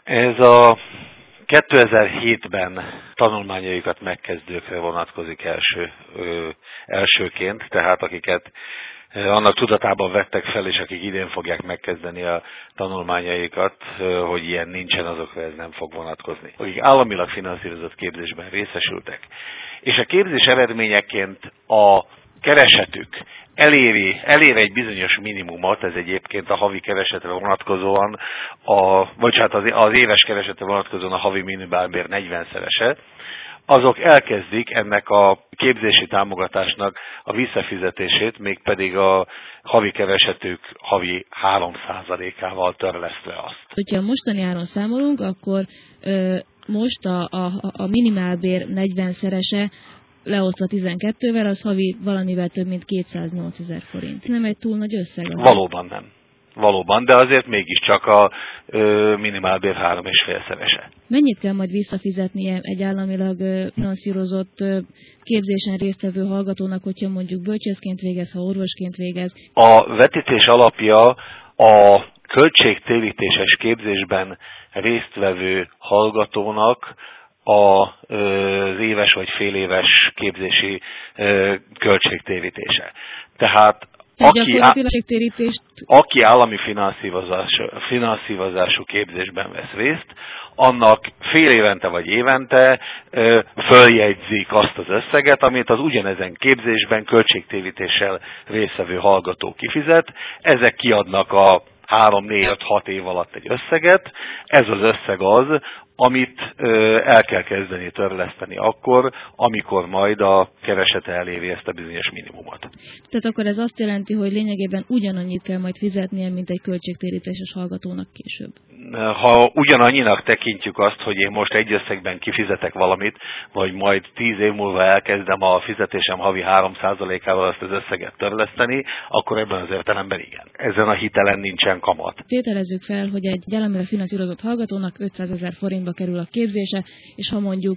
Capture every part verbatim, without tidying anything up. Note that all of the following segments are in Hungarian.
Ez a kétezer-hétben tanulmányaikat megkezdőkre vonatkozik első, ö, elsőként, tehát akiket annak tudatában vettek fel, és akik idén fogják megkezdeni a tanulmányaikat, hogy ilyen nincsen, azokra ez nem fog vonatkozni. Akik államilag finanszírozott képzésben részesültek, és a képzés eredményeként a keresetük eléri, elér egy bizonyos minimumot, ez egyébként a havi keresetre vonatkozóan, a, vagy hát az, az éves keresetre vonatkozóan a havi minimálbér negyvenszerese, azok elkezdik ennek a képzési támogatásnak a visszafizetését, mégpedig a havi keresetük havi három százalékával törlesztve azt. Hogyha mostani áron számolunk, akkor ö, most a, a, a minimálbér negyvenszerese leosztva tizenkettővel, az havi valamivel több mint kétszáznyolcezer forint. Nem egy túl nagy összeg? Valóban nem. Valóban, de azért mégiscsak a ö, minimálbér három és félszerese. Mennyit kell majd visszafizetnie egy államilag ö, finanszírozott ö, képzésen résztvevő hallgatónak, hogyha mondjuk bölcsészként végez, ha orvosként végez? A vetítés alapja a költségtérítéses képzésben résztvevő hallgatónak a, az éves vagy féléves képzési ö, költségtérítése. Tehát Aki, á, aki állami finanszírozású, finanszírozású képzésben vesz részt, annak fél évente vagy évente ö, följegyzik azt az összeget, amit az ugyanezen képzésben költségtérítéssel résztvevő hallgató kifizet. Ezek kiadnak a három, négy, öt, hat év alatt egy összeget. Ez az összeg az, amit ö, el kell kezdeni törleszteni akkor, amikor majd a keresete eléri ezt a bizonyos minimumot. Tehát akkor ez azt jelenti, hogy lényegében ugyanannyit kell majd fizetnie, mint egy költségtérítéses hallgatónak később. Ha ugyanannyinak tekintjük azt, hogy én most egy összegben kifizetek valamit, vagy majd tíz év múlva elkezdem a fizetésem havi három százalékával azt az összeget törleszteni, akkor ebben az értelemben igen. Ezen a hitelen nincsen kamat. Tételezzük fel, hogy egy államilag finanszírozott hallgatónak ötszázezer forintba kerül a képzése, és ha mondjuk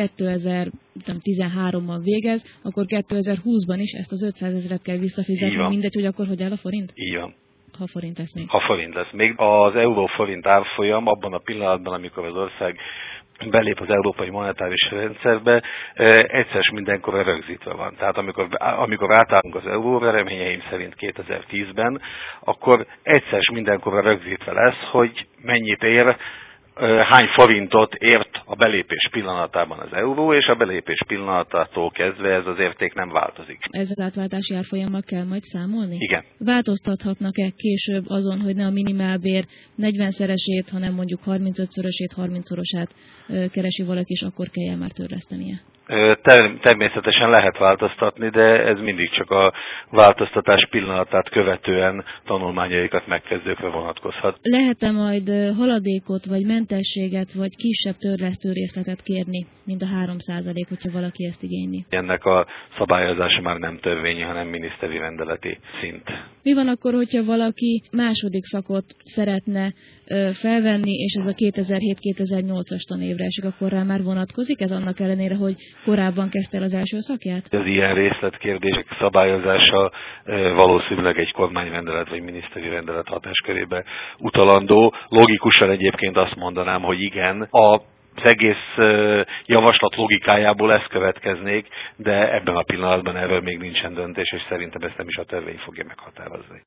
kétezer-tizenháromban végez, akkor kétezer-húszban is ezt az ötszázezret kell visszafizetni, mindegy, hogy akkor hogy áll a forint? Így van. Ha forint lesz még. Ha forint lesz még. Az euró-forint árfolyam abban a pillanatban, amikor az ország belép az európai monetáris rendszerbe, egyszer mindenkorra rögzítve van. Tehát amikor, amikor átállunk az euróra, reményeim szerint kétezer-tízben, akkor egyszer mindenkorra rögzítve lesz, hogy mennyit ér, hány forintot ért a belépés pillanatában az euró, és a belépés pillanatától kezdve ez az érték nem változik. Ez az átváltási árfolyammal kell majd számolni? Igen. Változtathatnak-e később azon, hogy ne a minimálbér negyvenszeresét, hanem mondjuk harmincötszörösét, harmincszorosát keresi valaki, és akkor kelljen már törlesztenie? Természetesen lehet változtatni, de ez mindig csak a változtatás pillanatát követően tanulmányaikat megkezdőkre vonatkozhat. Lehet-e majd haladékot, vagy mentességet, vagy kisebb törlesztő részletet kérni, mint a három százalék, hogyha valaki ezt igényli? Ennek a szabályozása már nem törvényi, hanem miniszteri rendeleti szint. Mi van akkor, hogyha valaki második szakot szeretne felvenni, és ez a kétezer-hét-kétezer-nyolcas tanévre esik, akkor rá már vonatkozik ez annak ellenére, hogy korábban kezdte el az első szakját? Az ilyen részletkérdések szabályozása valószínűleg egy kormányrendelet vagy miniszteri rendelet hatáskörébe utalandó. Logikusan egyébként azt mondanám, hogy igen, a az egész javaslat logikájából ez következnék, de ebben a pillanatban erről még nincsen döntés, és szerintem ezt nem is a törvény fogja meghatározni.